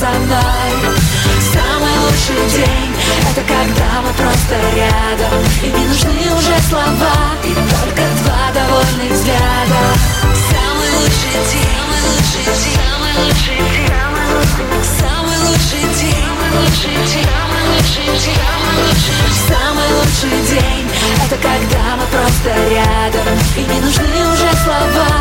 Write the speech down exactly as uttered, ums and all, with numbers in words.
мной. Самый лучший день — это когда мы просто рядом, и не нужны уже слова, и только два довольных взгляда. Самый лучший день, самый лучший день, самый лучший день, самый лучший день, самый лучший день, самый лучший день, самый лучший день. Самый лучший день — это когда мы просто рядом, и не нужны уже слова,